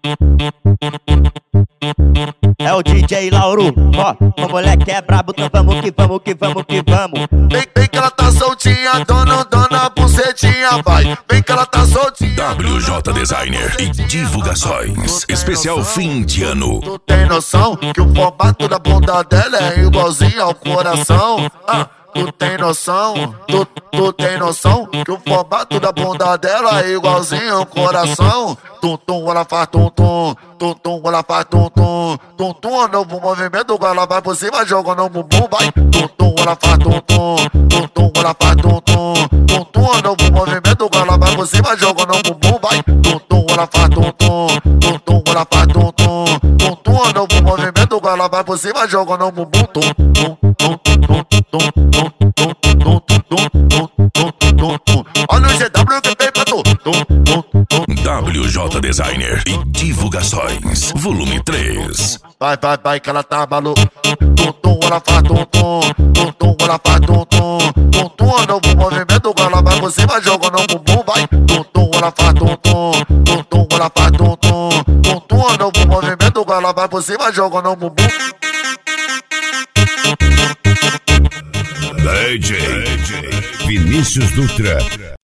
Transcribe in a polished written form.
É o DJ Lauro, ó, o moleque é brabo, então vamos que vamos, que vamos, que vamos. Vem que ela tá soltinha, dona bucetinha, vai. Vem que ela tá soltinha. WJ Designer e divulgações. Especial fim de ano. Tu tem noção que o formato da bunda dela é igualzinho ao coração? Tu tem noção? Tu tem noção que o formato da bunda dela é igualzinho ao coração? Tum, ela faz tum, ela faz tum, é novo movimento, ela vai por cima, joga no bumbum, vai. Tum, ela faz tum, ela faz tum, é novo movimento, ela vai por cima, joga no bumbum, vai. Tum, ela faz tum, ela faz tum, é novo movimento, ela vai por cima, joga no bumbum, olha o GW que vem pra tu. WJ Designer e divulgações. Volume 3. Vai que ela tá maluca. Ela faz ela faz é novo movimento, ela vai por cima, joga no bumbum, vai. Ela faz ela faz é novo movimento, ela vai por cima, joga no bumbum. DJ Vinícius Dutra.